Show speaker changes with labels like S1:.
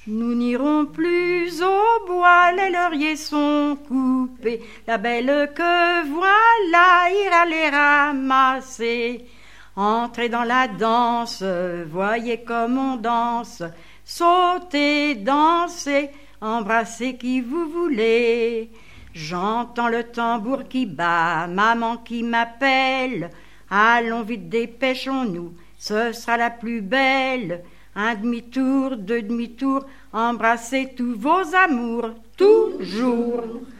S1: Nous n'irons plus au bois, les lauriers sont coupés. La belle que voilà ira les ramasser. Entrez dans la danse, voyez comme on danse. Sautez, dansez, embrassez qui vous voulez. J'entends le tambour qui bat, maman qui m'appelle. Allons vite, dépêchons-nous, ce sera la plus belle. Un demi-tour, deux demi-tours, embrassez tous vos amours, toujours.